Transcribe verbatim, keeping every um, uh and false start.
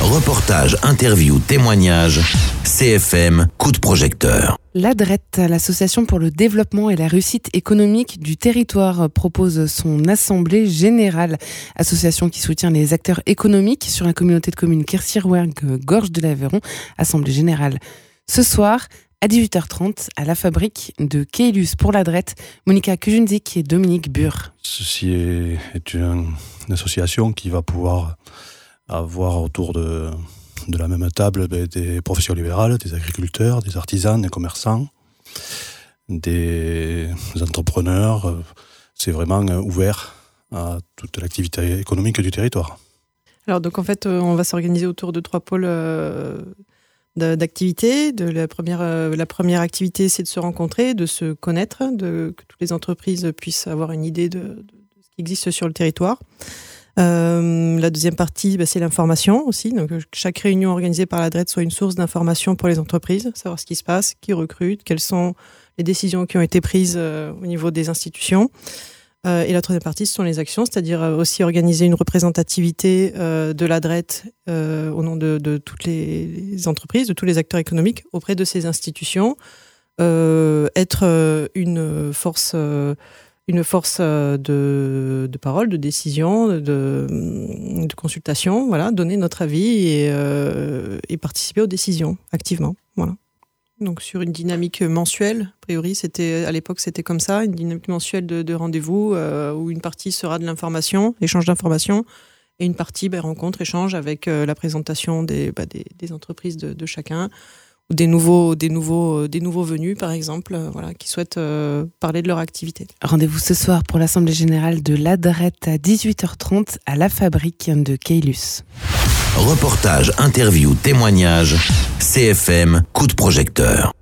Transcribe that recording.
Reportage, interview, témoignage, C F M, coup de projecteur. L'A D R E T, l'Association pour le développement et la réussite économique du territoire, propose son assemblée générale. Association qui soutient les acteurs économiques sur la communauté de communes Kersirouergue-Gorge de l'Aveyron. Assemblée générale ce soir à dix-huit heures trente à la fabrique de Keylus pour l'A D R E T. Monica Kujundzik et Dominique Bure. Ceci est, est une, une association qui va pouvoir avoir autour de, de la même table ben, des professions libérales, des agriculteurs, des artisans, des commerçants, des entrepreneurs. C'est vraiment ouvert à toute l'activité économique du territoire. Alors donc en fait, on va s'organiser autour de trois pôles euh, d'activité. De la première, euh, la première activité, c'est de se rencontrer, de se connaître, de, que toutes les entreprises puissent avoir une idée de, de, de ce qui existe sur le territoire. Euh, la deuxième partie, bah, c'est l'information aussi. Donc, chaque réunion organisée par l'A D R E T soit une source d'information pour les entreprises, savoir ce qui se passe, qui recrute, quelles sont les décisions qui ont été prises euh, au niveau des institutions. Euh, et la troisième partie, ce sont les actions, c'est-à-dire euh, aussi organiser une représentativité euh, de l'A D R E T euh, au nom de, de toutes les, les entreprises, de tous les acteurs économiques auprès de ces institutions, euh, être euh, une force... Euh, une force de, de parole, de décision, de, de consultation, voilà, donner notre avis et, euh, et participer aux décisions activement. Voilà. Donc sur une dynamique mensuelle, a priori, c'était, à l'époque c'était comme ça, une dynamique mensuelle de, de rendez-vous euh, où une partie sera de l'information, échange d'informations, et une partie ben, rencontre, échange avec euh, la présentation des, bah, des, des entreprises de, de chacun, ou des nouveaux, des nouveaux, des nouveaux venus, par exemple, euh, voilà, qui souhaitent euh, parler de leur activité. Rendez-vous ce soir pour l'Assemblée générale de l'A D R E T à dix-huit heures trente à la fabrique de Keylus. Reportage, interview, témoignage, C F M, coup de projecteur.